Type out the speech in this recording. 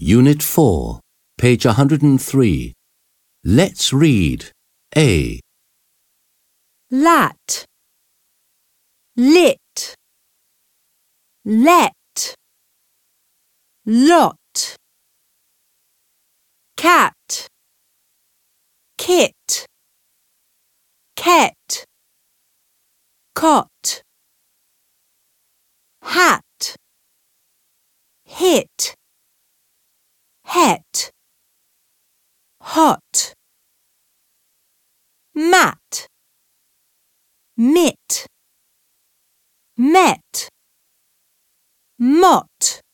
Unit 4, page 103. Let's read. A, lat, lit, let, lot, cat, kit, ket, cot, hat, hit, het, hot, mat, mit, met, mot.